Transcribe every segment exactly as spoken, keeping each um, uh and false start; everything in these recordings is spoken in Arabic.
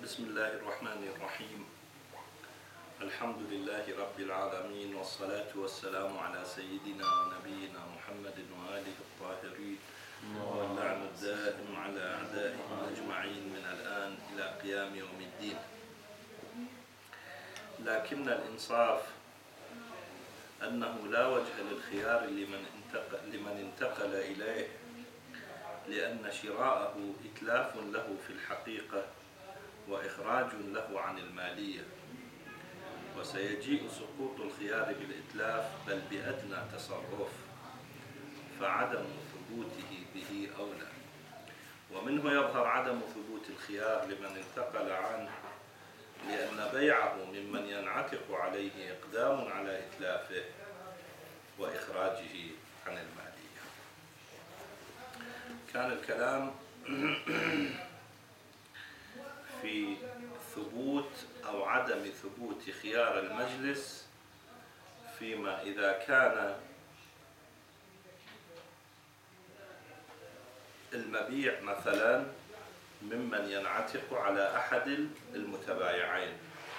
بسم الله الرحمن الرحيم. الحمد لله رب العالمين، والصلاة والسلام على سيدنا ونبينا محمد وآله الطاهرين، واللعن الدائم على أعدائهم أجمعين من الآن إلى قيام يوم الدين. لكن الإنصاف أنه لا وجه للخيار لمن انتقل, لمن انتقل إليه، لأن شراءه إتلاف له في الحقيقة وإخراج له عن المالية، وسيجيء سقوط الخيار بالإتلاف بل بأدنى تصرف، فعدم ثبوته به أولى. ومنه يظهر عدم ثبوت الخيار لمن انتقل عنه، لأن بيعه ممن ينعتق عليه إقدام على إتلافه وإخراجه عن المالية. كان الكلام في ثبوت أو عدم ثبوت خيار المجلس فيما إذا كان المبيع مثلا ممن ينعتق على أحد المتبايعين.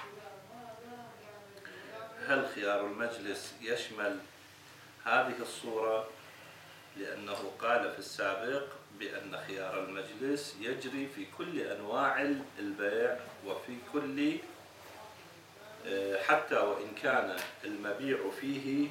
هل خيار المجلس يشمل هذه الصورة؟ لأنه قال في السابق بأن خيار المجلس يجري في كل أنواع البيع، وفي كل حتى وإن كان المبيع فيه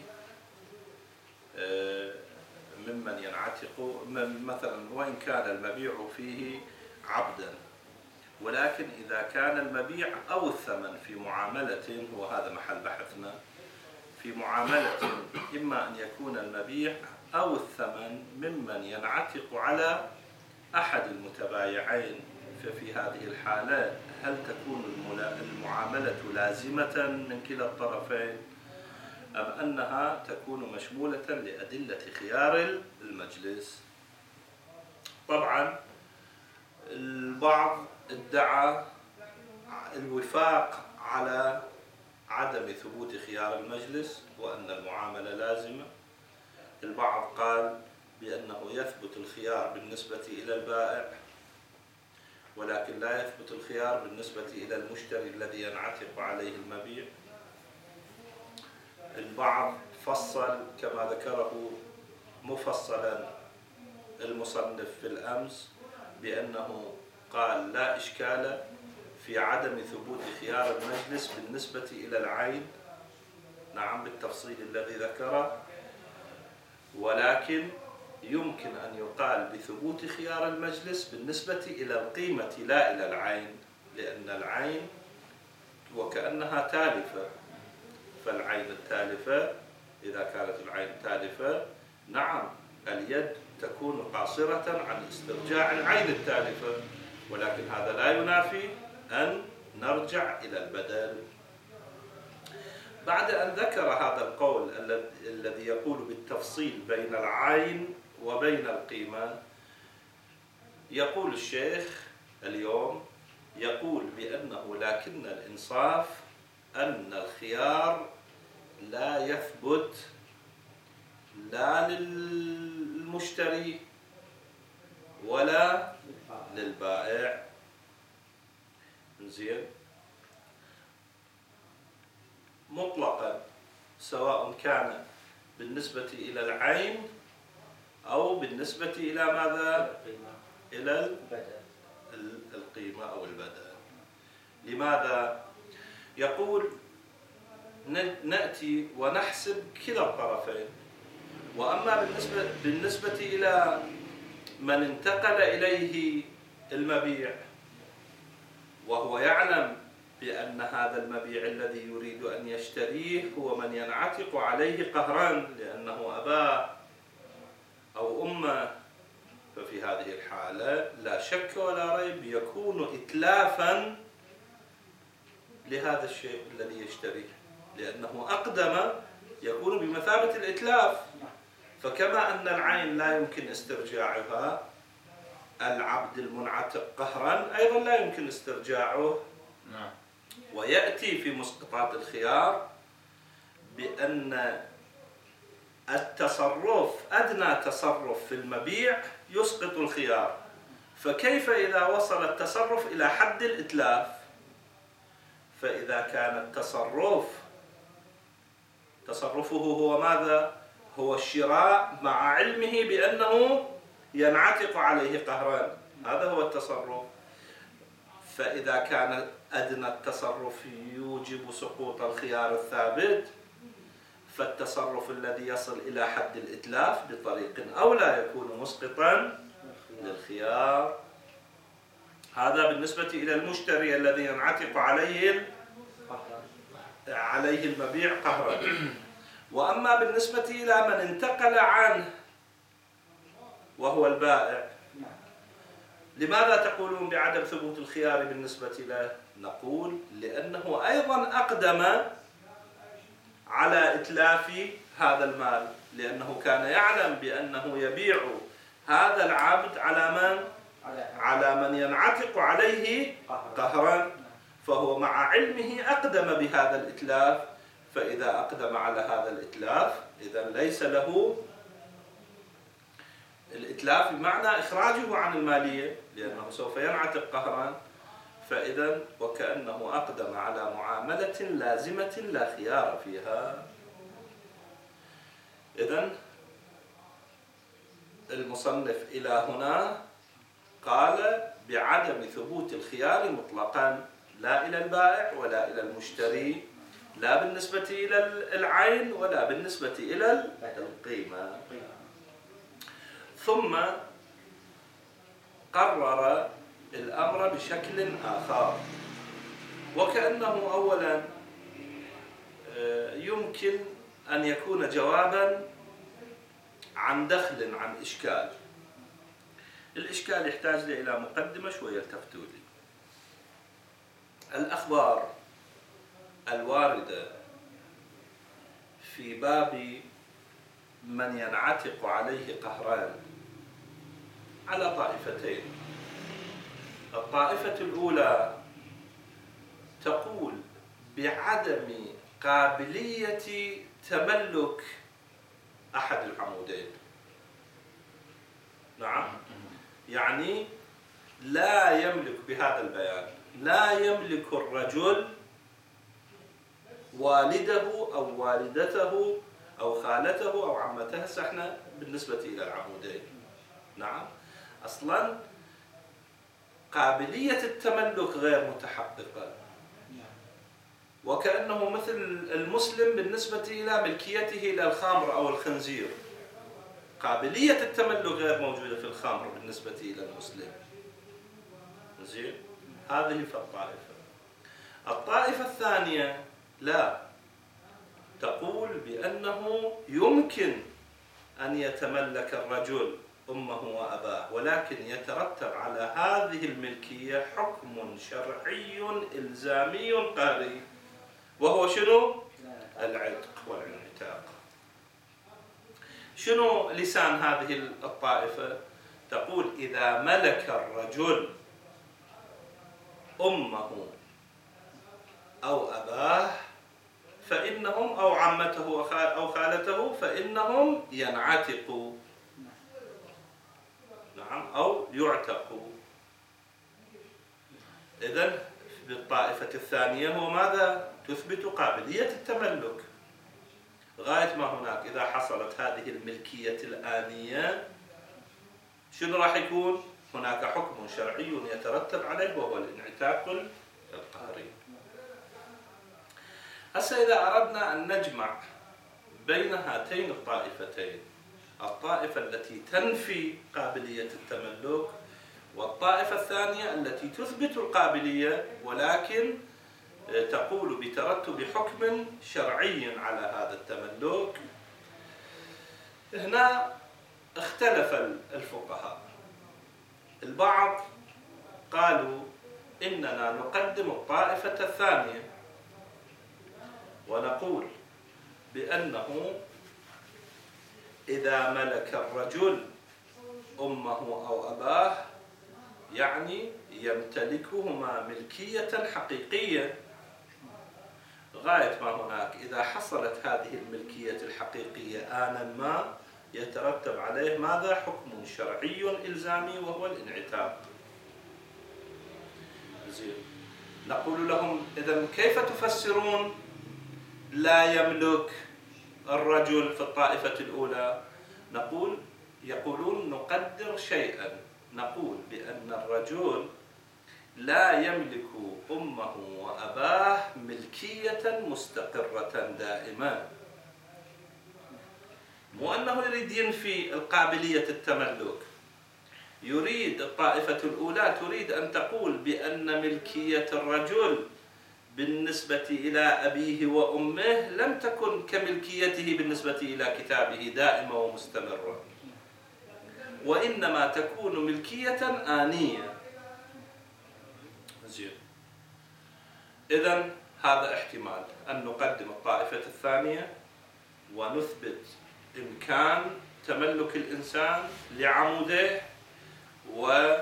ممن ينعتق، مثلا وإن كان المبيع فيه عبدا، ولكن إذا كان المبيع أو الثمن في معاملة، وهذا محل بحثنا، في معاملة إما أن يكون المبيع أو الثمن ممن ينعتق على أحد المتبايعين، ففي هذه الحالة هل تكون المعاملة لازمة من كلا الطرفين، أم أنها تكون مشمولة لأدلة خيار المجلس؟ طبعا البعض ادعى الوفاق على عدم ثبوت خيار المجلس وأن المعاملة لازمة. البعض قال بأنه يثبت الخيار بالنسبة إلى البائع، ولكن لا يثبت الخيار بالنسبة إلى المشتري الذي ينعتق عليه المبيع. البعض فصل كما ذكره مفصلا المصنف في الأمس بأنه قال لا إشكال في عدم ثبوت خيار المجلس بالنسبة إلى العين، نعم بالتفصيل الذي ذكره، ولكن يمكن أن يقال بثبوت خيار المجلس بالنسبة إلى القيمة لا إلى العين، لأن العين وكأنها تالفة، فالعين التالفة إذا كانت العين تالفة نعم اليد تكون قاصرة عن استرجاع العين التالفة، ولكن هذا لا ينافي أن نرجع إلى البدل. بعد أن ذكر هذا القول الذي يقول بالتفصيل بين العين وبين القيمة، يقول الشيخ اليوم يقول بأنه لكن الإنصاف أن الخيار لا يثبت لا للمشتري ولا للبائع. زين، مطلقا سواء كان بالنسبة إلى العين أو بالنسبة إلى ماذا؟ إلى القيمة أو البدل. لماذا؟ يقول نأتي ونحسب كلا الطرفين، وأما بالنسبة, بالنسبة إلى من انتقل إليه المبيع وهو يعلم بأن هذا المبيع الذي يريد أن يشتريه هو من ينعتق عليه قهرا لأنه أباه أو أمه، ففي هذه الحالة لا شك ولا ريب يكون إتلافا لهذا الشيء الذي يشتريه، لأنه أقدم يكون بمثابة الإتلاف. فكما أن العين لا يمكن استرجاعها، العبد المنعتق قهرا أيضا لا يمكن استرجاعه. ويأتي في مسقطات الخيار بأن التصرف أدنى تصرف في المبيع يسقط الخيار، فكيف إذا وصل التصرف إلى حد الإتلاف؟ فإذا كان التصرف تصرفه هو ماذا؟ هو الشراء مع علمه بأنه ينعتق عليه قهرا، هذا هو التصرف. فإذا كان أدنى التصرف يوجب سقوط الخيار الثابت، فالتصرف الذي يصل إلى حد الإتلاف بطريق أولى يكون مسقطا للخيار. هذا بالنسبة إلى المشتري الذي ينعتق عليه عليه المبيع قهرا. وأما بالنسبة إلى من انتقل عنه وهو البائع، لماذا تقولون بعدم ثبوت الخيار بالنسبة له؟ نقول لأنه أيضا أقدم على إتلاف هذا المال، لأنه كان يعلم بأنه يبيع هذا العبد على من؟ على من ينعتق عليه قهرا، فهو مع علمه أقدم بهذا الإتلاف. فإذا أقدم على هذا الإتلاف إذن ليس له الإتلاف بمعنى إخراجه عن المالية، لأنه سوف ينعتق قهرا، فإذا وكأنه أقدم على معاملة لازمة لا خيار فيها. إذن المصنف إلى هنا قال بعدم ثبوت الخيار مطلقا، لا إلى البائع ولا إلى المشتري، لا بالنسبة إلى العين ولا بالنسبة إلى القيمة. ثم قرر الأمر بشكل آخر، وكأنه أولا يمكن أن يكون جوابا عن دخل عن إشكال. الإشكال يحتاج لي إلى مقدمة شوية التفتوا لي. الأخبار الواردة في باب من ينعتق عليه قهران على طائفتين. الطائفة الأولى تقول بعدم قابلية تملك أحد العمودين. نعم، يعني لا يملك بهذا البيان، لا يملك الرجل والده أو والدته أو خالته أو عمته. هسه احنا بالنسبة إلى العمودين، نعم، أصلا قابلية التملك غير متحققة، وكأنه مثل المسلم بالنسبة إلى ملكيته إلى الخمر أو الخنزير، قابلية التملك غير موجودة في الخمر بالنسبة إلى المسلم. زين، هذه فالطائفة. الطائفة الثانية لا، تقول بأنه يمكن أن يتملك الرجل أمه وأباه، ولكن يترتب على هذه الملكية حكم شرعي إلزامي قهري، وهو شنو؟ العتق والانعتاق. شنو لسان هذه الطائفة؟ تقول إذا ملك الرجل أمه أو أباه فإنهم أو عمته أو خالته فإنهم ينعتقوا، نعم، أو يعتقوا. إذن بالطائفة الثانية هو ماذا؟ تثبت قابلية التملك. غاية ما هناك إذا حصلت هذه الملكية الآنية شنو راح يكون؟ هناك حكم شرعي يترتب عليه وهو الانعتاق القهري. هسه إذا أردنا أن نجمع بين هاتين الطائفتين، الطائفة التي تنفي قابلية التملك والطائفة الثانية التي تثبت القابلية ولكن تقول بترتب حكم شرعي على هذا التملك، هنا اختلف الفقهاء. البعض قالوا إننا نقدم الطائفة الثانية ونقول بأنه إذا ملك الرجل أمه أو أباه يعني يمتلكهما ملكية حقيقية. غاية ما هناك إذا حصلت هذه الملكية الحقيقية آنا ما يترتب عليه ماذا؟ حكم شرعي إلزامي وهو الانعتاق. زين، نقول لهم إذن كيف تفسرون لا يملك الرجل في الطائفة الأولى؟ نقول يقولون نقدر شيئا، نقول بأن الرجل لا يملك أمه وأباه ملكية مستقرة دائما، مو أنه يريد ينفي القابلية التملك، يريد الطائفة الأولى تريد أن تقول بأن ملكية الرجل بالنسبة إلى أبيه وأمه لم تكن كملكيته بالنسبة إلى كتابه دائمة ومستمرة، وإنما تكون ملكية آنية. زين، إذن هذا احتمال أن نقدم الطائفة الثانية ونثبت إمكان تملك الإنسان لعموده، و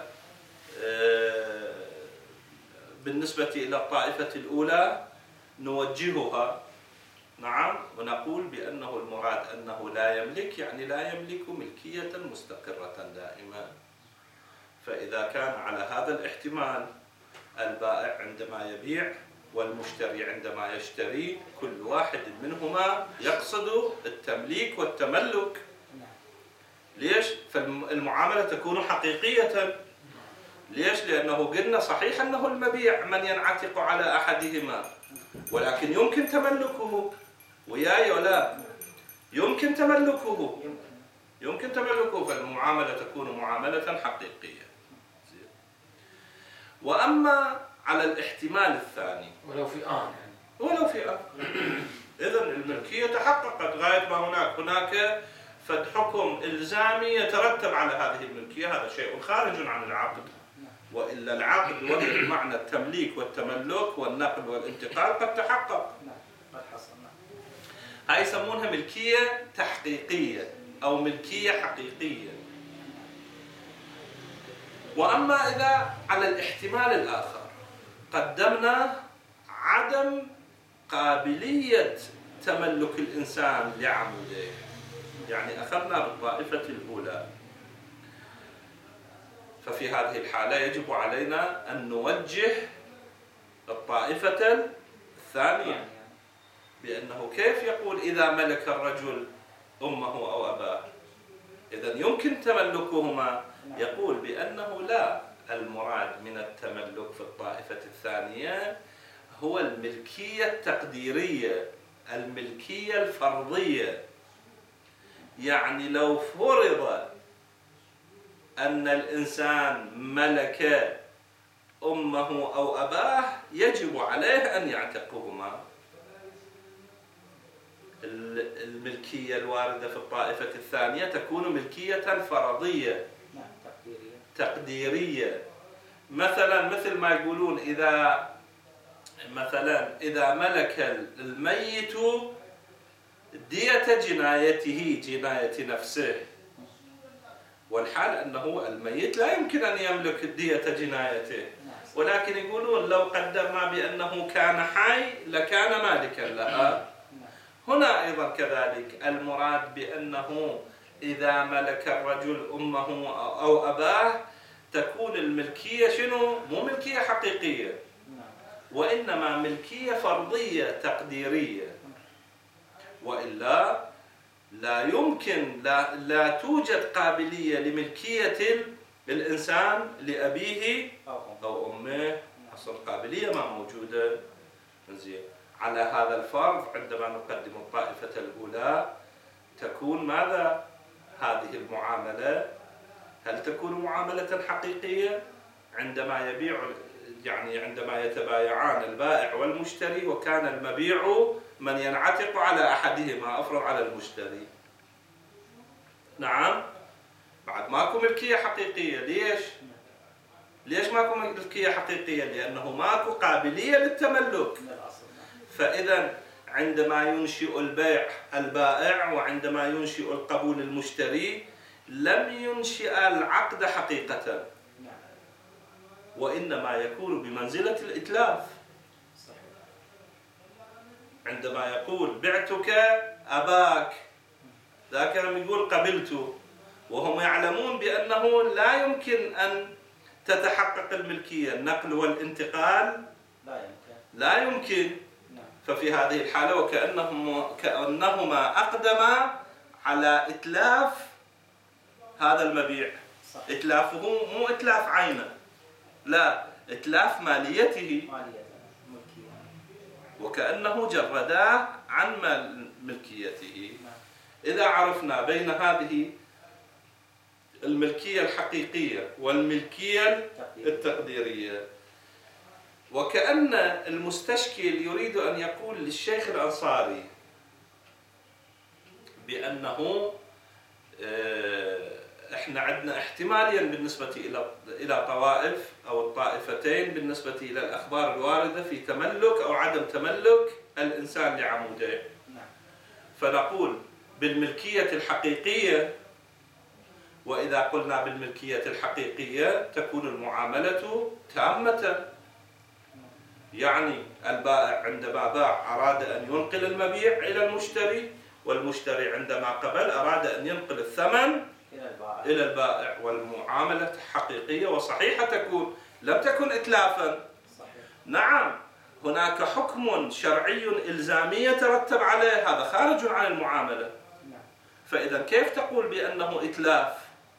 بالنسبة إلى الطائفة الأولى نوجهها نعم ونقول بأنه المراد أنه لا يملك، يعني لا يملك ملكية مستقرة دائما. فإذا كان على هذا الاحتمال البائع عندما يبيع والمشتري عندما يشتري كل واحد منهما يقصد التمليك والتملك. ليش؟ فالمعاملة تكون حقيقية. ليش؟ لأنه قلنا صحيح أنه المبيع من ينعتق على أحدهما، ولكن يمكن تملكه. وياي ولا يمكن تملكه، يمكن تملكه، فالمعاملة تكون معاملة حقيقية. وأما على الاحتمال الثاني ولو في آن ولو في آن إذن الملكية تحققت غاية ما هناك هناك فد حكم إلزامي يترتب على هذه الملكية، هذا شيء خارج عن العقد، وإلا العقد ومعنى التمليك والتملك والنقل والانتقال قد تحقق. هاي يسمونها ملكية تحقيقية أو ملكية حقيقية. وأما إذا على الاحتمال الآخر قدمنا عدم قابلية تملك الإنسان لعموده، يعني أخذنا بالطائفة الأولى، ففي هذه الحالة يجب علينا أن نوجه الطائفة الثانية بأنه كيف يقول إذا ملك الرجل أمه أو أباه؟ إذن يمكن تملكهما. يقول بأنه لا، المراد من التملك في الطائفة الثانية هو الملكية التقديرية، الملكية الفرضية. يعني لو فرض أن الإنسان ملك أمه أو أباه يجب عليه أن يعتقهما. الملكية الواردة في الطائفة الثانية تكون ملكية فرضية تقديرية. مثلا مثل ما يقولون إذا مثلا إذا ملك الميت دية جنايته، جناية نفسه، والحال أنه الميت لا يمكن أن يملك دية جنايته، ولكن يقولون لو قدرنا بأنه كان حي لكان مالكا لها. هنا أيضا كذلك المراد بأنه إذا ملك الرجل أمه أو أباه تكون الملكية شنو؟ مو ملكية حقيقية، وإنما ملكية فرضية تقديرية، وإلا لا يمكن لا, لا توجد قابلية لملكية الإنسان لأبيه أو أمه، أصل القابلية ما موجودة. زين، على هذا الفرض عندما نقدم الطائفة الأولى تكون ماذا؟ هذه المعاملة هل تكون معاملة حقيقية عندما يبيع، يعني عندما يتبايعان البائع والمشتري وكان المبيع من ينعتق على أحدهما، أفرض على المشتري. نعم، بعد ماكو ملكية حقيقية. ليش؟ ليش ماكو ملكية حقيقية؟ لأنه ماكو قابلية للتملك. فإذا عندما ينشئ البيع البائع وعندما ينشئ القبول المشتري لم ينشئ العقد حقيقة، وإنما يكون بمنزلة الإتلاف. عندما يقول بعتك أباك، ذاك يقول قبلته، وهم يعلمون بأنه لا يمكن أن تتحقق الملكية، النقل والانتقال لا يمكن. لا يمكن. ففي هذه الحالة وكأنهم كأنهما أقدما على إتلاف هذا المبيع. صح. إتلافه مو إتلاف عينه، لا، إتلاف ماليته، وكأنه جرداه عن ملكيته. إذا عرفنا بين هذه الملكية الحقيقية والملكية التقديرية، وكأن المستشكل يريد أن يقول للشيخ الأنصاري بأنه إحنا عندنا احتماليا بالنسبة إلى إلى طوائف أو الطائفتين بالنسبة إلى الأخبار الواردة في تملك أو عدم تملك الإنسان لعموده، فنقول بالملكية الحقيقية. وإذا قلنا بالملكية الحقيقية تكون المعاملة تامة، يعني البائع عندما باع أراد أن ينقل المبيع إلى المشتري، والمشتري عندما قبل أراد أن ينقل الثمن إلى البائع، والمعاملة حقيقية وصحيحة تكون، لم تكن إتلافا. صحيح. نعم، هناك حكم شرعي إلزامي يترتب عليه، هذا خارج عن المعاملة. فإذا كيف تقول بأنه إتلاف؟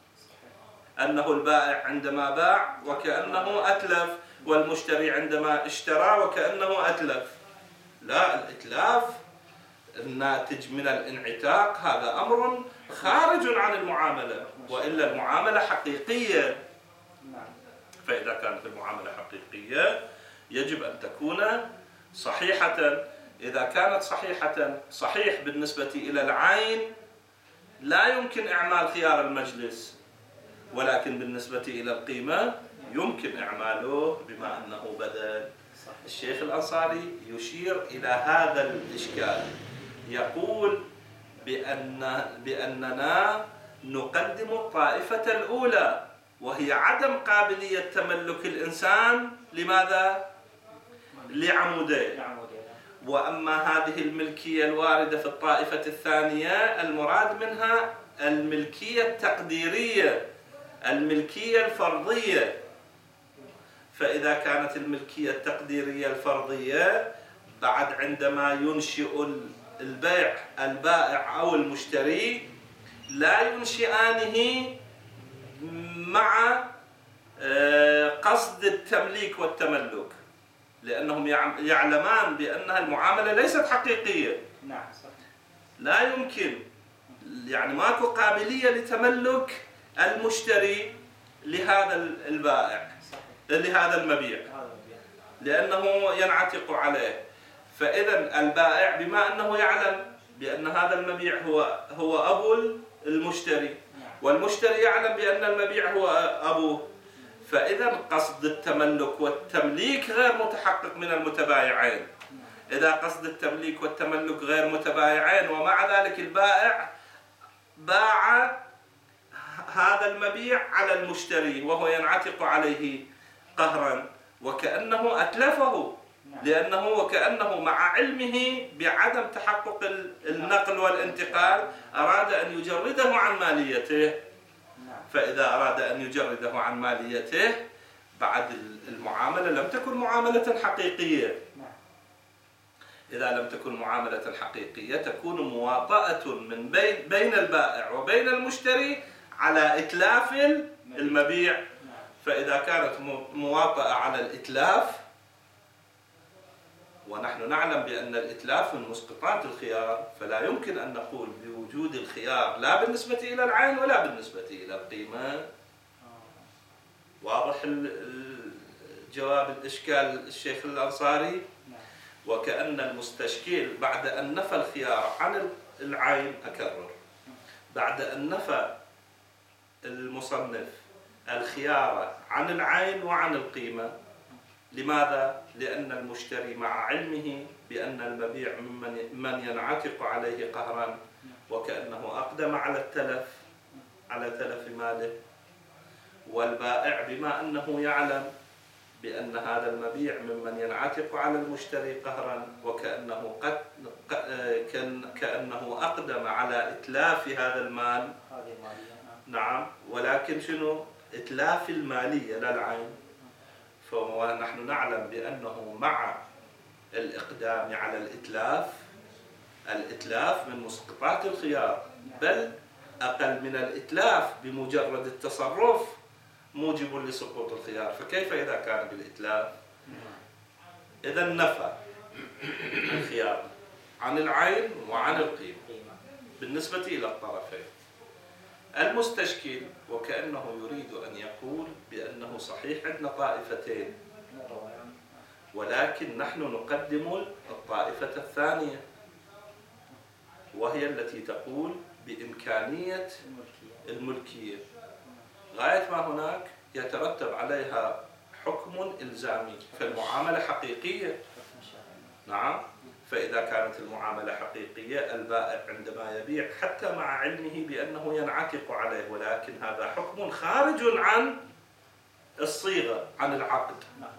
أنه البائع عندما باع وكأنه أتلف، والمشتري عندما اشترى وكأنه أتلف. لا، الإتلاف الناتج من الانعتاق هذا أمر خارج عن المعاملة، وإلا المعاملة حقيقية. فإذا كانت المعاملة حقيقية يجب أن تكون صحيحة. إذا كانت صحيحة، صحيح بالنسبة إلى العين لا يمكن إعمال خيار المجلس، ولكن بالنسبة إلى القيمة يمكن إعماله بما أنه بدل. الشيخ الأنصاري يشير إلى هذا الإشكال، يقول بأن بأننا نقدم الطائفة الأولى وهي عدم قابلية تملك الإنسان لماذا؟ لعمودين. وأما هذه الملكية الواردة في الطائفة الثانية المراد منها الملكية التقديرية، الملكية الفرضية. فإذا كانت الملكية التقديرية الفرضية بعد عندما ينشئ البيع البائع أو المشتري لا ينشئانه مع قصد التمليك والتملك، لأنهم يعلمان بأنها المعاملة ليست حقيقية. نعم صح. لا يمكن، يعني ماكو قابلية لتملك المشتري لهذا البائع، لهذا المبيع، لأنه ينعتق عليه. فإذا البائع بما أنه يعلم بأن هذا المبيع هو هو أبو المشتري، والمشتري يعلم بأن المبيع هو أبوه، فإذا قصد التملك والتمليك غير متحقق من المتبايعين. إذا قصد التمليك والتملك غير متبايعين ومع ذلك البائع باع هذا المبيع على المشتري وهو ينعتق عليه قهرا وكأنه أتلفه، لأنه وكأنه مع علمه بعدم تحقق النقل والانتقال أراد أن يجرده عن ماليته. فإذا أراد أن يجرده عن ماليته بعد المعاملة لم تكن معاملة حقيقية. إذا لم تكن معاملة حقيقية تكون مواطأة من بين بين البائع وبين المشتري على إتلاف المبيع. فإذا كانت مواطأة على الإتلاف، ونحن نعلم بأن الإتلاف من مسقطات الخيار، فلا يمكن أن نقول بوجود الخيار لا بالنسبة إلى العين ولا بالنسبة إلى القيمة. واضح جواب الإشكال الشيخ الأنصاري؟ وكأن المستشكل بعد أن نفى الخيار عن العين، أكرر، بعد أن نفى المصنف الخيار عن العين وعن القيمة. لماذا؟ لأن المشتري مع علمه بأن المبيع ممن من ينعتق عليه قهرا وكأنه أقدم على التلف، على تلف ماله، والبائع بما أنه يعلم بأن هذا المبيع ممن ينعتق على المشتري قهرا وكأنه قد كأنه أقدم على إتلاف هذا المال. نعم، ولكن شنو؟ إتلاف المالية لا العين. فنحن نعلم بأنه مع الإقدام على الإتلاف، الإتلاف من مسقطات الخيار، بل أقل من الإتلاف بمجرد التصرف موجب لسقوط الخيار. فكيف إذا كان بالإتلاف؟ إذا نفى الخيار عن العين وعن القيمة بالنسبة إلى الطرفين. المستشكل وكأنه يريد أن يقول بأنه صحيح عندنا طائفتين، ولكن نحن نقدم الطائفة الثانية، وهي التي تقول بإمكانية الملكية. غاية ما هناك يترتب عليها حكم إلزامي، فالمعاملة حقيقية. نعم، فإذا كانت المعاملة حقيقية البائع عندما يبيع حتى مع علمه بأنه ينعتق عليه، ولكن هذا حكم خارج عن الصيغة، عن العقد.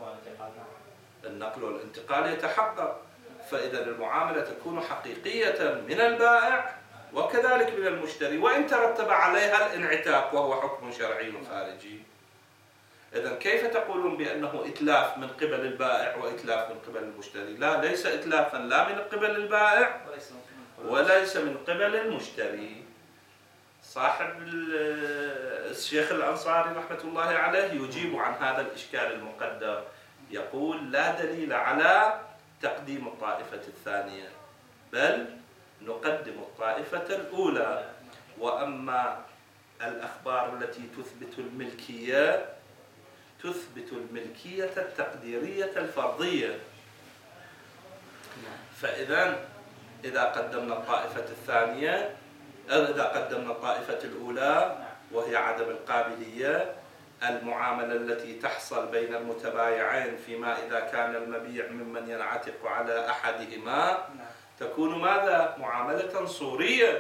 النقل والانتقال يتحقق، فإذا المعاملة تكون حقيقية من البائع وكذلك من المشتري، وإن ترتب عليها الانعتاق وهو حكم شرعي خارجي. إذا كيف تقولون بأنه إتلاف من قبل البائع وإتلاف من قبل المشتري؟ لا، ليس إتلافا لا من قبل البائع وليس من قبل المشتري. صاحب الشيخ الأنصاري رحمة الله عليه يجيب عن هذا الإشكال المقدر، يقول لا دليل على تقديم الطائفة الثانية، بل نقدم الطائفة الأولى. وأما الأخبار التي تثبت الملكية تثبت الملكية التقديرية الفرضية. فإذا إذا قدمنا الطائفة الثانية، إذا قدمنا الطائفة الأولى وهي عدم القابلية، المعاملة التي تحصل بين المتبايعين فيما إذا كان المبيع ممن ينعتق على أحدهما تكون ماذا؟ معاملة صورية،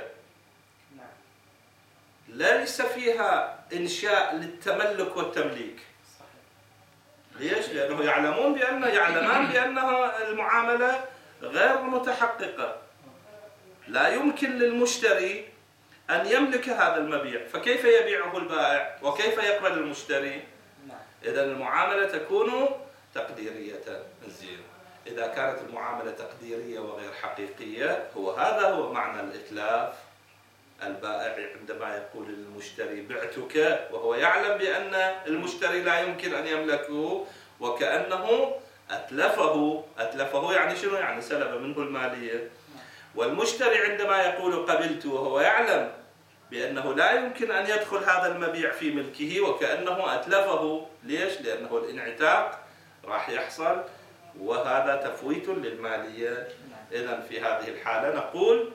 ليس فيها إنشاء للتملك والتمليك. ليش؟ لأنه يعلمون بأن يعلمان بأنها المعاملة غير متحققة، لا يمكن للمشتري أن يملك هذا المبيع، فكيف يبيعه البائع وكيف يقبل المشتري؟ إذا المعاملة تكون تقديرية. زين، إذا كانت المعاملة تقديرية وغير حقيقية، هو هذا هو معنى الإتلاف. البائع عندما يقول للمشتري بعتك وهو يعلم بأن المشتري لا يمكن أن يملكه، وكأنه أتلفه. أتلفه يعني شنو؟ يعني سلب منه المالية. والمشتري عندما يقول قبلت وهو يعلم بأنه لا يمكن أن يدخل هذا المبيع في ملكه، وكأنه أتلفه. ليش؟ لأنه الانعتاق راح يحصل، وهذا تفويت للمالية. إذن في هذه الحالة نقول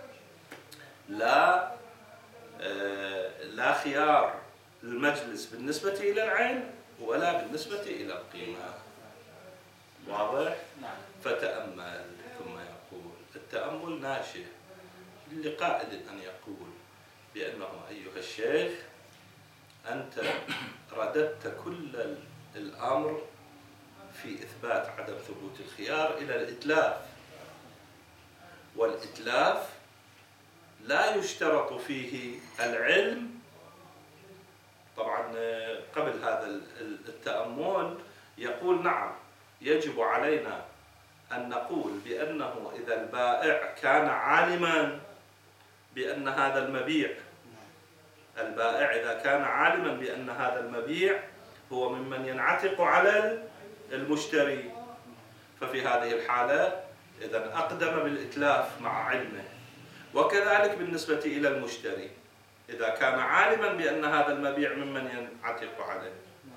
لا لا خيار المجلس بالنسبة إلى العين ولا بالنسبة إلى القيمة. واضح؟ فتأمل. ثم يقول التأمل ناشئ لقائد أن يقول بأنه أيها الشيخ أنت رددت كل الأمر في إثبات عدم ثبوت الخيار إلى الإتلاف، والإتلاف لا يشترط فيه العلم. طبعا قبل هذا التأمل يقول نعم يجب علينا أن نقول بأنه إذا البائع كان عالما بأن هذا المبيع، البائع إذا كان عالما بأن هذا المبيع هو ممن ينعتق على المشتري، ففي هذه الحالة إذا أقدم بالإتلاف مع علمه. وكذلك بالنسبة إلى المشتري إذا كان عالما بأن هذا المبيع ممن ينعتق عليه.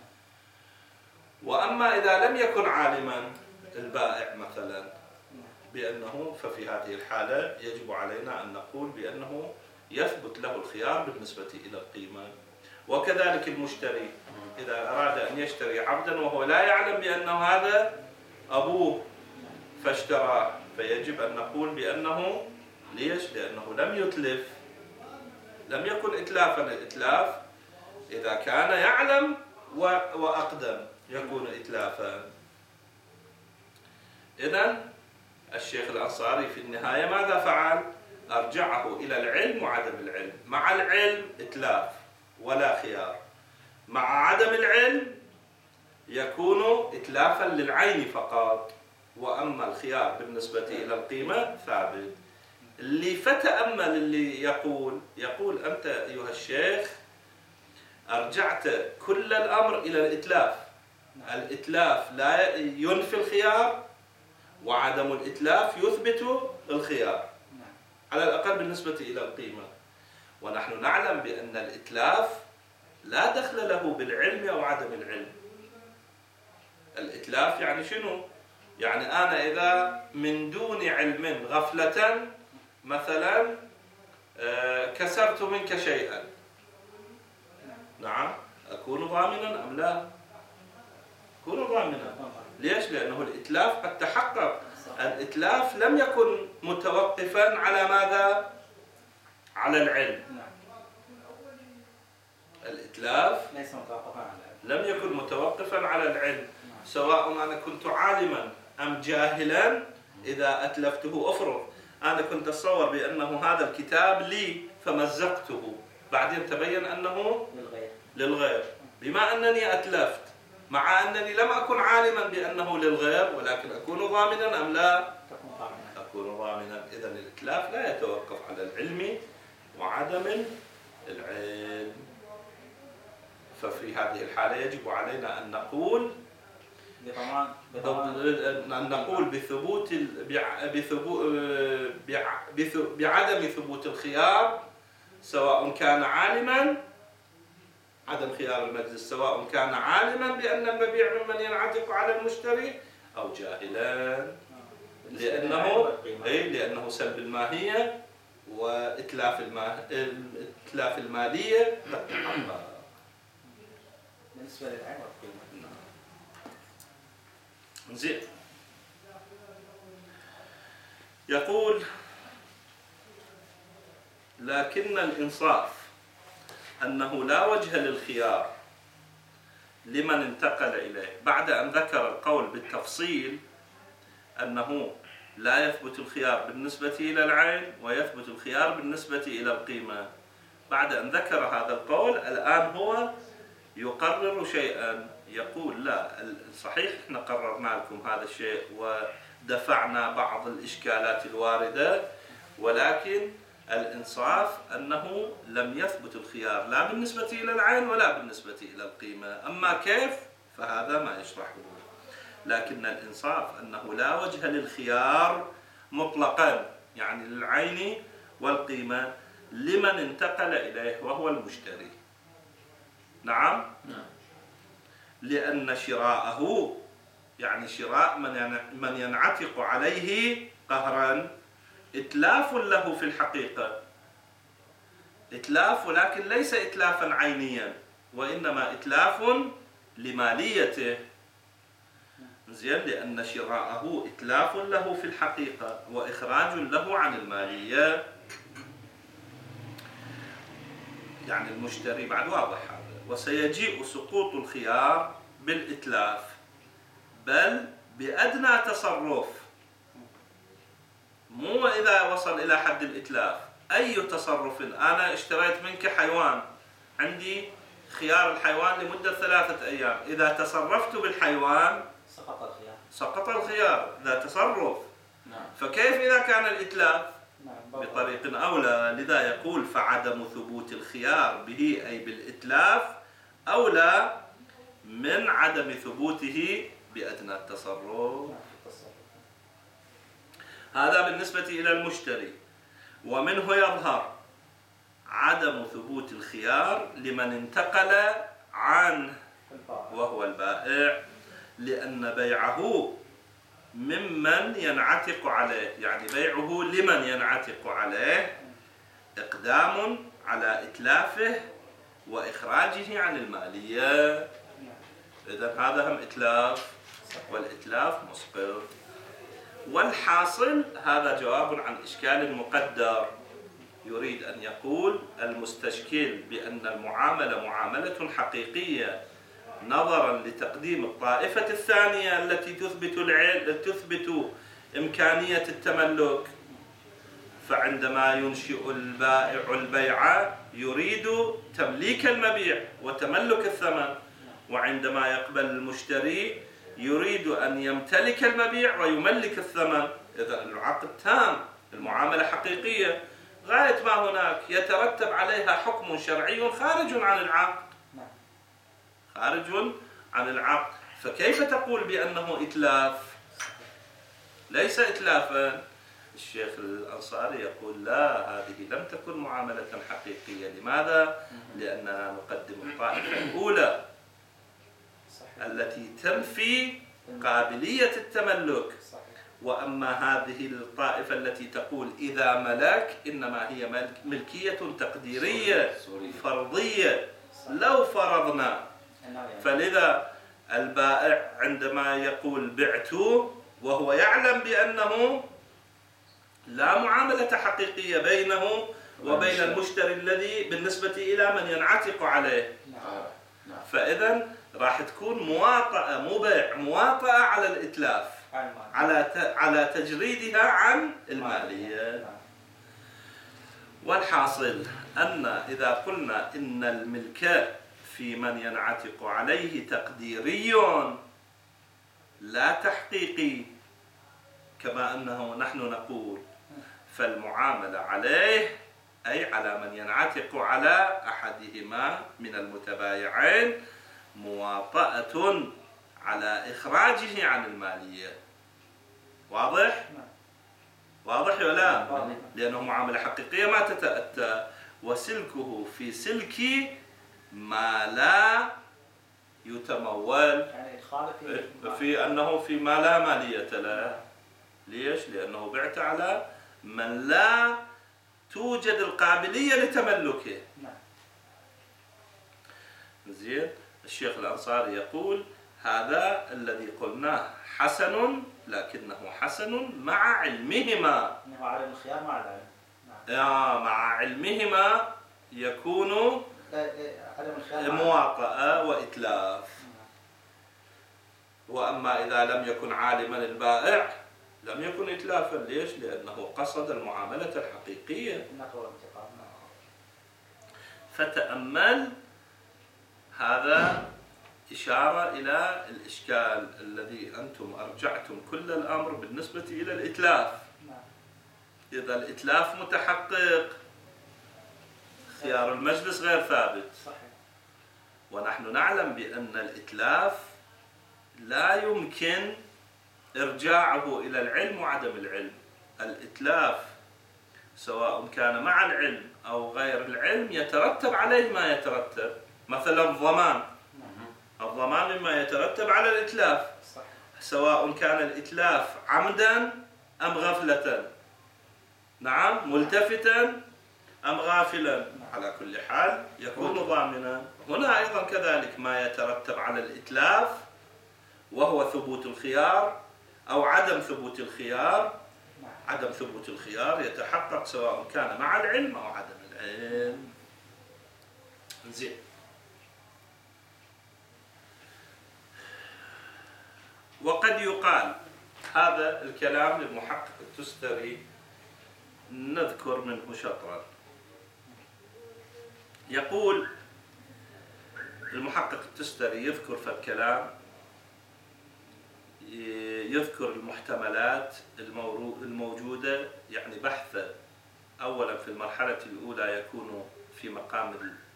وأما إذا لم يكن عالما البائع مثلا بأنه، ففي هذه الحالة يجب علينا أن نقول بأنه يثبت له الخيار بالنسبة إلى القيمة. وكذلك المشتري إذا أراد أن يشتري عبدا وهو لا يعلم بأنه هذا أبوه فاشتراه، فيجب أن نقول بأنه ليش؟ لأنه لم يتلف، لم يكن إتلافا. الإتلاف إذا كان يعلم وأقدم يكون إتلافا. إذن الشيخ الأنصاري في النهاية ماذا فعل؟ أرجعه إلى العلم وعدم العلم. مع العلم إتلاف ولا خيار، مع عدم العلم يكون إتلافا للعين فقط، وأما الخيار بالنسبة إلى القيمة ثابت. اللي فتأمل اللي يقول يقول أنت أيها الشيخ أرجعت كل الأمر إلى الإتلاف. الإتلاف لا ينفي الخيار، وعدم الإتلاف يثبت الخيار، على الأقل بالنسبة إلى القيمة. ونحن نعلم بأن الإتلاف لا دخل له بالعلم أو عدم العلم. الإتلاف يعني شنو؟ يعني أنا إذا من دون علم غفلة مثلا كسرت منك شيئا، نعم، أكون ضامنا أم لا؟ أكون ضامنا. ليش؟ لأنه الإتلاف قد تحقق. الإتلاف لم يكن متوقفا على ماذا؟ على العلم. الإتلاف ليس متوقفا على العلم، لم يكن متوقفا على العلم، سواء أنا كنت عالما أم جاهلا. إذا أتلفته، أفرض أنا كنت أتصور بأنه هذا الكتاب لي فمزقته، بعدين تبين أنه للغير للغير، بما أنني أتلفت، مع أنني لم أكن عالما بأنه للغير، ولكن أكون ضامنا أم لا؟ أكون ضامنا. إذن الإتلاف لا يتوقف على العلم وعدم العلم. ففي هذه الحالة يجب علينا أن نقول بضمان أن نقول بثبوت بعدم ثبوت الخيار، سواء كان عالما، عدم خيار المجلس سواء كان عالما بأن المبيع ممن ينعتق على المشتري أو جاهلا، لأنه أي لأنه سلب الماهية وإتلاف إتلاف المالية قد تحقق. بالنسبة للعين والقيمة. زين. يقول لكن الإنصاف أنه لا وجه للخيار لمن انتقل إليه، بعد أن ذكر القول بالتفصيل أنه لا يثبت الخيار بالنسبة إلى العين ويثبت الخيار بالنسبة إلى القيمة. بعد أن ذكر هذا القول الآن هو يقرر شيئا، يقول لا صحيح احنا قررنا لكم هذا الشيء ودفعنا بعض الإشكالات الواردة، ولكن الإنصاف أنه لم يثبت الخيار لا بالنسبة إلى العين ولا بالنسبة إلى القيمة. أما كيف فهذا ما يشرحه. لكن الإنصاف أنه لا وجه للخيار مطلقا، يعني للعين والقيمة، لمن انتقل إليه وهو المشتري. نعم، لأن شراءه يعني شراء من ينعتق عليه قهرا إتلاف له في الحقيقة، إتلاف، ولكن ليس إتلافا عينيا، وإنما إتلاف لماليته. زين، لأن شراءه إتلاف له في الحقيقة وإخراج له عن المالية. يعني المشتري بعد واضح هذا. وسيجيء سقوط الخيار بالإتلاف، بل بأدنى تصرف، مو إذا وصل إلى حد الإتلاف. أي تصرف، أنا اشتريت منك حيوان، عندي خيار الحيوان لمدة ثلاثة أيام، إذا تصرفت بالحيوان سقط الخيار سقط الخيار، ذا تصرف. نعم. فكيف إذا كان الإتلاف؟ نعم. بطريق أولى. لذا يقول فعدم ثبوت الخيار به أي بالإتلاف أولى من عدم ثبوته بأدنى التصرف. هذا بالنسبة إلى المشتري. ومنه يظهر عدم ثبوت الخيار لمن انتقل عنه وهو البائع، لأن بيعه ممن ينعتق عليه، يعني بيعه لمن ينعتق عليه إقدام على إتلافه وإخراجه عن المالية. إذن هذا هم إتلاف، والإتلاف مسقط. والحاصل هذا جواب عن إشكال مقدر. يريد أن يقول المستشكل بأن المعاملة معاملة حقيقية نظرا لتقديم الطائفة الثانية التي تثبت العلم تثبت إمكانية التملك، فعندما ينشئ البائع البيع يريد تمليك المبيع وتملك الثمن، وعندما يقبل المشتري يريد أن يمتلك المبيع ويملك الثمن. إذا العقد تام، المعاملة حقيقية، غاية ما هناك يترتب عليها حكم شرعي خارج عن العقد، خارج عن العقد. فكيف تقول بأنه إتلاف؟ ليس إتلافا. الشيخ الأنصاري يقول لا، هذه لم تكن معاملة حقيقية. لماذا؟ لأننا نقدم الطائفة الأولى التي تنفي قابلية التملك، وأما هذه الطائفة التي تقول إذا ملك إنما هي ملكية تقديرية فرضية لو فرضنا. فلذا البائع عندما يقول بعت وهو يعلم بأنه لا معاملة حقيقية بينه وبين المشتري الذي بالنسبة إلى من ينعتق عليه، فإذا راح تكون مواطأة، مو بيع، مواطأة على الإتلاف، على على تجريدها عن المالية. والحاصل أن إذا قلنا إن الملك في من ينعتق عليه تقديري لا تحقيقي كما أنه نحن نقول، فالمعاملة عليه أي على من ينعتق على أحدهما من المتبايعين مواطأة على إخراجه عن المالية. واضح؟ واضح ولا لا؟ لأنه معاملة حقيقية ما تتأتى، وسلكه في سلك ما لا يتمول، في أنه في ما لا مالية له. ليش؟ لأنه بعت على من لا توجد القابلية لتملكه. زين. الشيخ الأنصاري يقول هذا الذي قلناه حسن، لكنه حسن مع علمهما. مع الخيار مع العلم. نعم. مع علمهما يكون مواطأة وإتلاف. وأما إذا لم يكن عالما البائع لم يكن إتلافا. ليش؟ لأنه قصد المعاملة الحقيقية. فتأمل، هذا إشارة إلى الإشكال الذي أنتم أرجعتم كل الأمر بالنسبة إلى الإتلاف. إذا الإتلاف متحقق خيار المجلس غير ثابت. ونحن نعلم بأن الإتلاف لا يمكن إرجاعه إلى العلم وعدم العلم. الإتلاف سواء كان مع العلم أو غير العلم يترتب عليه ما يترتب. مثلا الضمان، الضمان مما يترتب على الإتلاف، سواء كان الإتلاف عمدا أم غفلة. نعم، ملتفتا أم غافلا، على كل حال يكون ضامنا. هنا أيضا كذلك ما يترتب على الإتلاف وهو ثبوت الخيار أو عدم ثبوت الخيار. عدم ثبوت الخيار يتحقق سواء كان مع العلم أو عدم العلم. زين. وقد يقال هذا الكلام للمحقق التستري، نذكر منه شطرا. يقول المحقق التستري يذكر في الكلام، يذكر المحتملات الموجودة، يعني بحث أولا في المرحلة الأولى يكون في مقام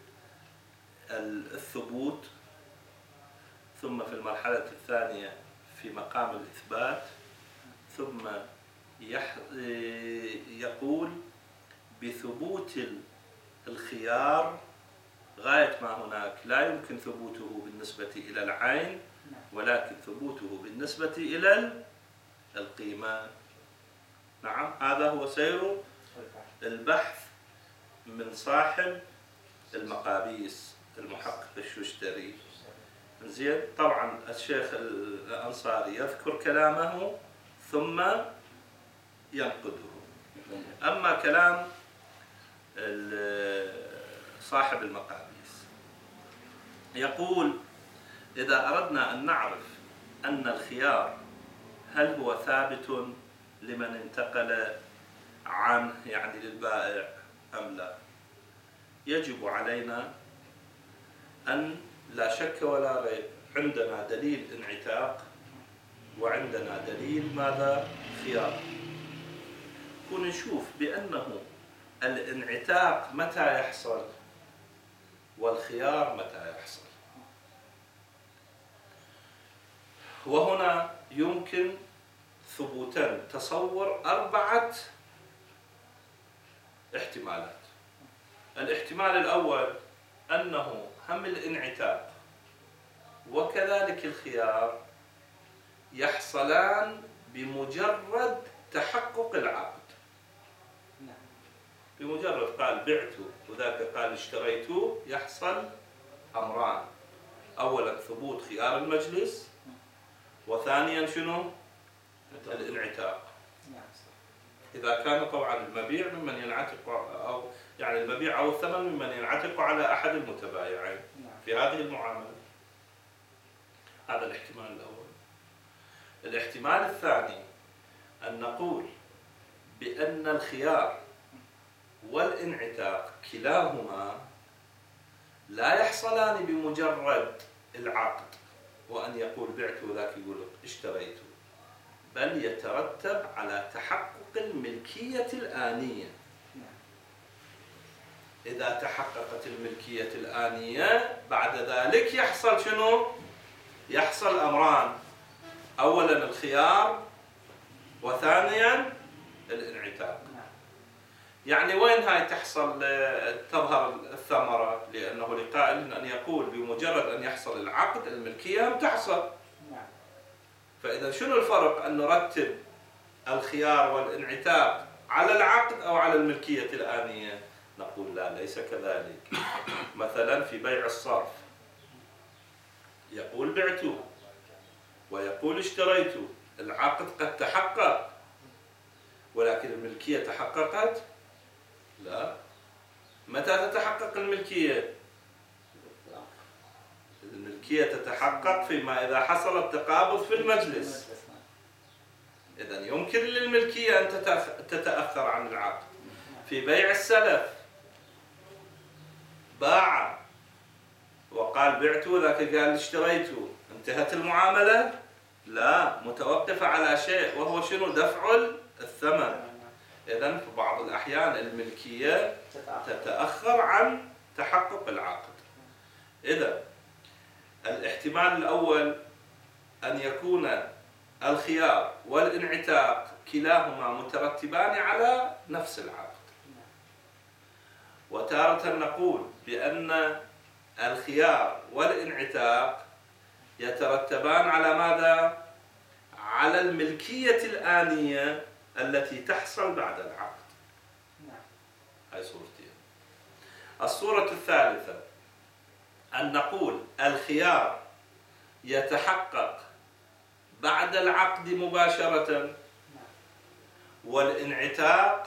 الثبوت، ثم في المرحلة الثانية في مقام الإثبات، ثم يقول بثبوت الخيار غاية ما هناك لا يمكن ثبوته بالنسبة إلى العين، ولكن ثبوته بالنسبة إلى القيمة. نعم، هذا هو سير البحث من صاحب المقابيس المحقق الشوشتري. زين. طبعا الشيخ الأنصاري يذكر كلامه ثم ينقده. أما كلام صاحب المقابيس يقول إذا أردنا أن نعرف أن الخيار هل هو ثابت لمن انتقل عنه، يعني للبائع، أم لا، يجب علينا أن لا شك ولا ريب عندنا دليل انعتاق وعندنا دليل ماذا؟ خيار. كون نشوف بأنه الانعتاق متى يحصل والخيار متى يحصل. وهنا يمكن ثبوتا تصور أربعة احتمالات. الاحتمال الأول أنه هم الانعتاق وكذلك الخيار يحصلان بمجرد تحقق العقد. بمجرد قال بعت وذاك قال اشتريت يحصل أمران: أولا ثبوت خيار المجلس، وثانيا شنو؟ الانعتاق. إذا كان طبعا المبيع ممن ينعتق أو يعني المبيع أو الثمن ممن ينعتق على أحد المتبايعين في هذه المعاملة. هذا الاحتمال الأول. الاحتمال الثاني أن نقول بأن الخيار والانعتاق كلاهما لا يحصلان بمجرد العقد وأن يقول بعت وذاك يقول اشتريت، بل يترتب على تحقق الملكية الآنية. إذا تحققت الملكية الآنية بعد ذلك يحصل شنو؟ يحصل أمران: أولا الخيار وثانيا الانعتاق. يعني وين هاي تحصل تظهر الثمرة؟ لأنه لقائل أن يقول بمجرد أن يحصل العقد الملكية هم تحصل. فإذا شنو الفرق أن نرتب الخيار والانعتاق على العقد أو على الملكية الآنية؟ نقول لا، ليس كذلك. مثلا في بيع الصرف يقول بعت ويقول اشتريت، العقد قد تحقق ولكن الملكية تحققت؟ لا. متى تتحقق الملكية؟ الملكية تتحقق فيما إذا حصل التقابض في المجلس. إذن يمكن للملكية أن تتأخر عن العقد. في بيع السلف باع وقال بعت وذاك قال اشتريت، انتهت المعاملة؟ لا، متوقفة على شيء وهو شنو؟ دفع الثمن. إذن في بعض الأحيان الملكية تتأخر عن تحقق العقد. إذن الاحتمال الأول أن يكون الخيار والانعتاق كلاهما مترتبان على نفس العقد. وتارة نقول بأن الخيار والانعتاق يترتبان على ماذا؟ على الملكية الآنية التي تحصل بعد العقد. هاي صورتين. الصورة الثالثة أن نقول الخيار يتحقق بعد العقد مباشرة والانعتاق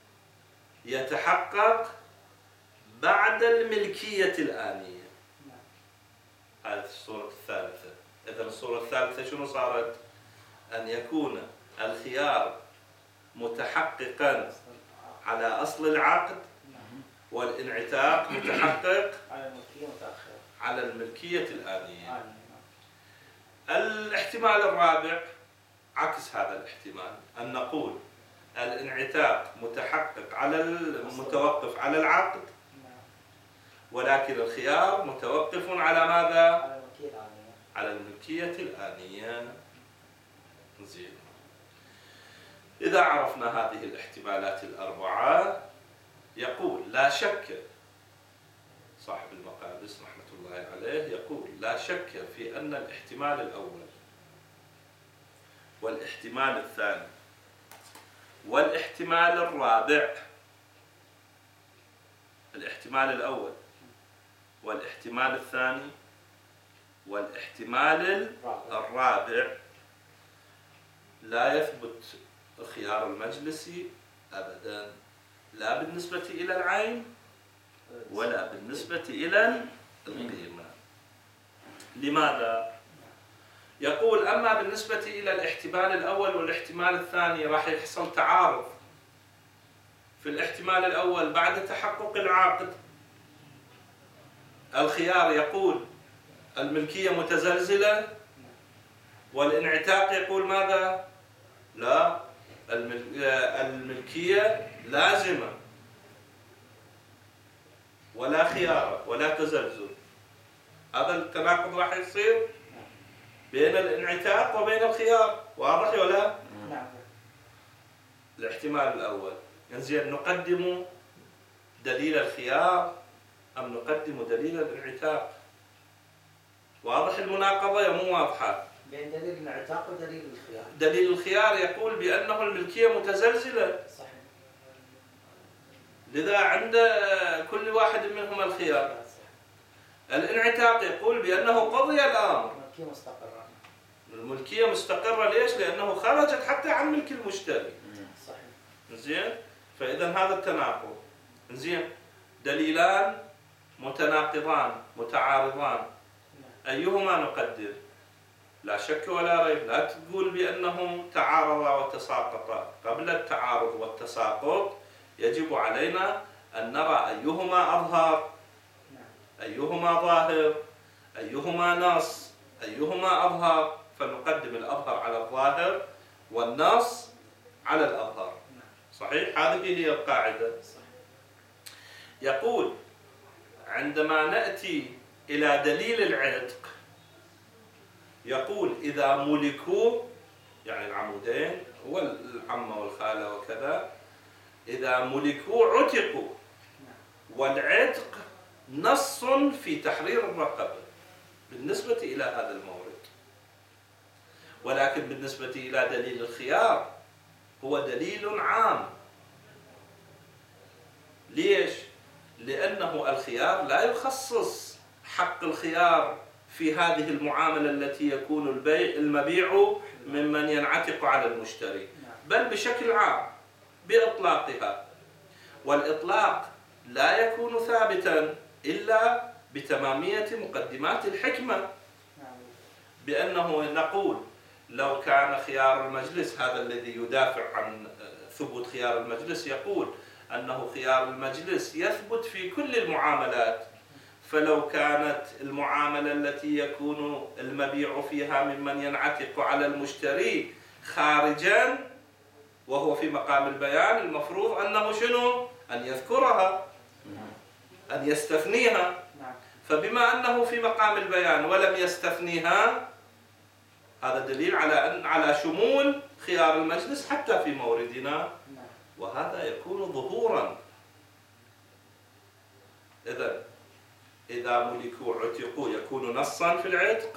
يتحقق بعد الملكية الآنية. هذه الصورة الثالثة. إذن الصورة الثالثة شنو صارت؟ أن يكون الخيار متحققا على أصل العقد والانعتاق متحقق على الملكية الآنية. الاحتمال الرابع عكس هذا الاحتمال، أن نقول الانعتاق متحقق على المتوقف على العقد ولكن الخيار متوقف على ماذا؟ على الملكية الآنية. زين. إذا عرفنا هذه الاحتمالات الأربعة يقول لا شك، صاحب المقادس رحمة الله عليه يقول لا شك في أن الاحتمال الأول والاحتمال الثاني والاحتمال الرابع، الاحتمال الأول والاحتمال الثاني والاحتمال الرابع لا يثبت خيار المجلس أبدا، لا بالنسبة إلى العين ولا بالنسبة إلى القيمة. لماذا؟ يقول أما بالنسبة إلى الاحتمال الأول والاحتمال الثاني راح يحصل تعارض. في الاحتمال الأول بعد تحقق العقد الخيار يقول الملكية متزلزلة، والانعتاق يقول ماذا؟ لا، الملكية لازمة ولا خيار ولا تزلزل. هذا التناقض راح يصير بين الانعتاق وبين الخيار، واضح ولا؟ نعم. الاحتمال الأول، زين نقدم دليل الخيار أم نقدم دليل الانعتاق؟ واضح المناقضة يا مو واضحة؟ بين دليل الانعتاق ودليل الخيار. دليل الخيار يقول بأنه الملكية متزلزلة، صحيح. لذا عند كل واحد منهما الخيار. الانعتاق يقول بأنه قضي الأمر، الملكية مستقرة. الملكية مستقرة، ليش؟ لأنه خرجت حتى عن ملك المشتري. صحيح. زين؟ فإذا هذا التناقض. زين؟ دليلان متناقضان متعارضان، أيهما نقدر؟ لا شك ولا ريب، لا تقول بأنهم تعارضا وتساقطا. قبل التعارض والتساقط يجب علينا أن نرى أيهما أظهر، أيهما ظاهر، أيهما نص، أيهما أظهر، فنقدم الأظهر على الظاهر والنص على الأظهر. صحيح؟ هذه هي القاعدة. يقول عندما نأتي إلى دليل العتق يقول إذا ملكوا، يعني العمودين والعمة والخالة وكذا، إذا ملكوا عتقوا، والعتق نص في تحرير الرقبة بالنسبة إلى هذا المورد، ولكن بالنسبة إلى دليل الخيار هو دليل عام. ليش؟ لأنه الخيار لا يخصص حق الخيار في هذه المعاملة التي يكون البيع المبيع ممن ينعتق على المشتري، بل بشكل عام بإطلاقها، والإطلاق لا يكون ثابتا إلا بتمامية مقدمات الحكمة، بأنه نقول لو كان خيار المجلس، هذا الذي يدافع عن ثبوت خيار المجلس يقول أنه خيار المجلس يثبت في كل المعاملات، فلو كانت المعاملة التي يكون المبيع فيها ممن ينعتق على المشتري خارجا وهو في مقام البيان، المفروض أنه شنو؟ أن يذكرها، أن يستثنيها. فبما أنه في مقام البيان ولم يستثنيها، هذا دليل على أن على شمول خيار المجلس حتى في موردنا، وهذا يكون ظهورا. إذا إذا ملكوا عتقوا يكون نصا في العتق،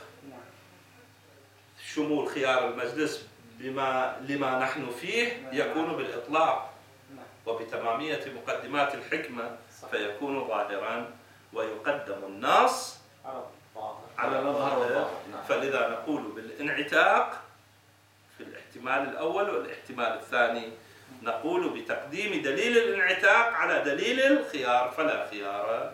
شمول خيار المجلس بما لما نحن فيه يكون بالإطلاق وبتمامية مقدمات الحكمة، فيكون ظاهرا ويقدم النص على الظاهر. فلذا نقول بالانعتاق في الاحتمال الأول والاحتمال الثاني، نقول بتقديم دليل الانعتاق على دليل الخيار فلا خيار.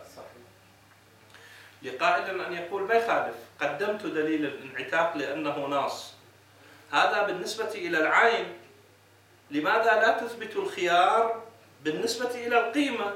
لقائل أن يقول ما يخالف، قدمت دليل الانعتاق لأنه نص، هذا بالنسبة إلى العين، لماذا لا تثبت الخيار بالنسبة إلى القيمة؟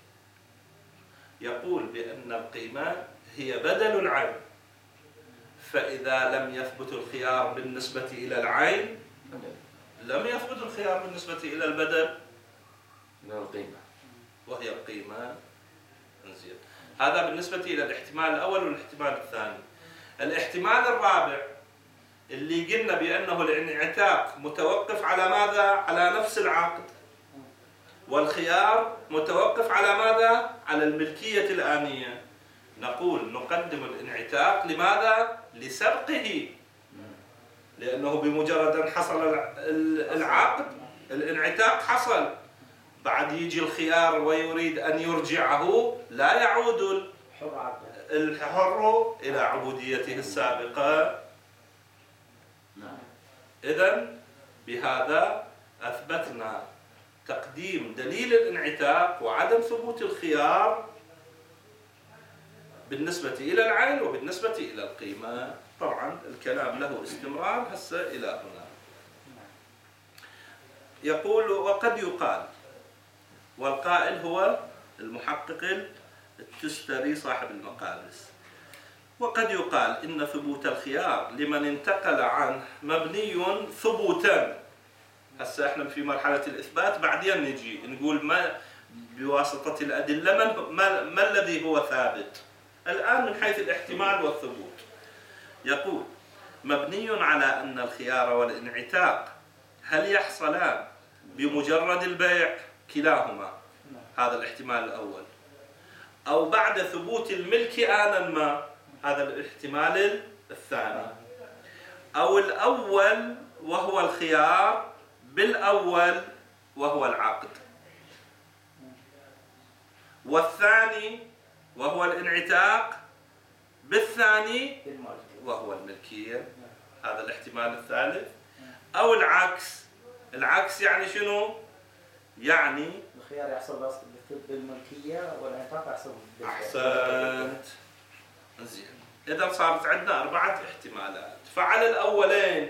يقول بأن القيمة هي بدل العين، فإذا لم يثبت الخيار بالنسبة إلى العين لم يثبت الخيار بالنسبة إلى البدل القيمة، وهي القيمة. انزين، هذا بالنسبة إلى الاحتمال الأول والاحتمال الثاني. الاحتمال الرابع اللي قلنا بأنه الانعتاق متوقف على ماذا؟ على نفس العقد، والخيار متوقف على ماذا؟ على الملكية الآنية. نقول نقدم الانعتاق لماذا؟ لسبقه، لأنه بمجرد أن حصل العقد الانعتاق حصل، بعد يجي الخيار ويريد أن يرجعه لا يعود الحر إلى عبوديته السابقة. إذن بهذا أثبتنا تقديم دليل الانعتاق وعدم ثبوت الخيار بالنسبة إلى العين وبالنسبة إلى القيمة. طبعا الكلام له استمرار هسه إلى هنا. يقول وقد يقال، والقائل هو المحقق التستري صاحب المقابس، وقد يقال إن ثبوت الخيار لمن انتقل عنه مبني ثبوتا. هسه احنا في مرحلة الإثبات، بعدين نجي نقول ما بواسطة الأدلة من ما, ما الذي هو ثابت. الآن من حيث الاحتمال والثبوت يقول مبني على أن الخيار والانعتاق هل يحصلان بمجرد البيع كلاهما، هذا الاحتمال الأول، أو بعد ثبوت الملك آنا ما، هذا الاحتمال الثاني، أو الأول وهو الخيار بالأول وهو العقد، والثاني وهو الانعتاق بالثاني وهو الملكية، هذا الاحتمال الثالث، أو العكس. العكس يعني شنو؟ يعني الخيار يحصل بالملكية والانعتاق يحصل بالبيع. أحسنت. زين، إذا صارت عندنا أربعة احتمالات. فعلى الأولين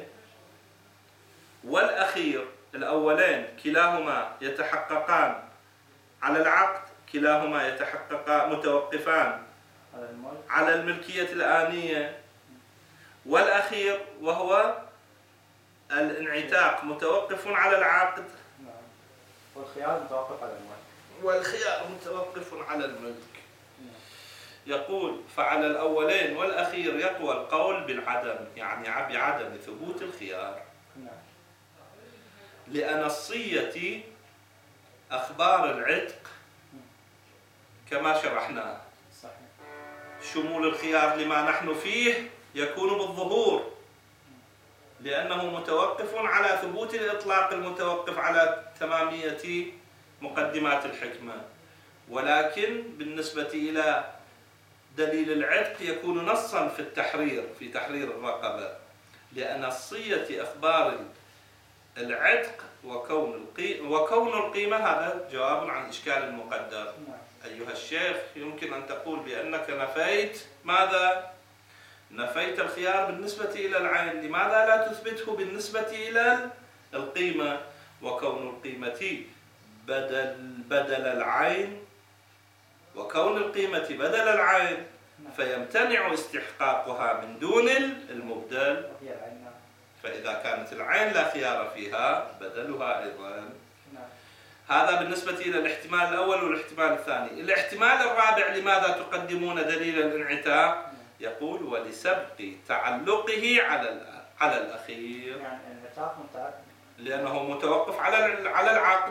والأخير، الأولين كلاهما يتحققان على العقد، كلاهما يتحققان متوقفان على الملكية الآنية، والأخير وهو الانعتاق متوقف على العقد، والخيار متوقف على الملك والخيار متوقف على الملك. يقول فعلى الأولين والأخير يقوى القول بالعدم، يعني بعدم ثبوت الخيار، لأنصية أخبار العتق كما شرحناه. شمول الخيار لما نحن فيه يكون بالظهور، لأنه متوقف على ثبوت الإطلاق المتوقف على تمامية مقدمات الحكمة، ولكن بالنسبة إلى دليل العتق يكون نصا في التحرير، في تحرير الرقبة، لأن نصية أخبار العتق وكون القيمة وكون القيمة هذا جواب عن إشكال المقدر. أيها الشيخ، يمكن أن تقول بأنك نفيت ماذا؟ نفيت الخيار بالنسبة إلى العين، لماذا لا تثبته بالنسبة إلى القيمة؟ وكون القيمة بدل بدل العين، وكون القيمة بدل العين فيمتنع استحقاقها من دون المبدل، فإذا كانت العين لا خيار فيها بدلها أيضا. هذا بالنسبة إلى الاحتمال الأول والاحتمال الثاني. الاحتمال الرابع لماذا تقدمون دليل الانعتاق؟ يقول ولسبق تعلقه على على الأخير، يعني الانعتاق متعلق لأنه متوقف على على العقد،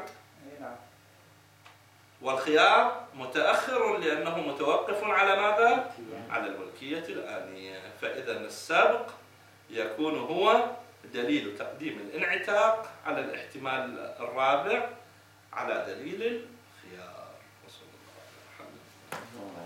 والخيار متأخر لأنه متوقف على ماذا؟ على الملكية الآنية. فإذا السابق يكون هو دليل تقديم الانعتاق على الاحتمال الرابع على دليل الخيار. وصلى الله على محمد.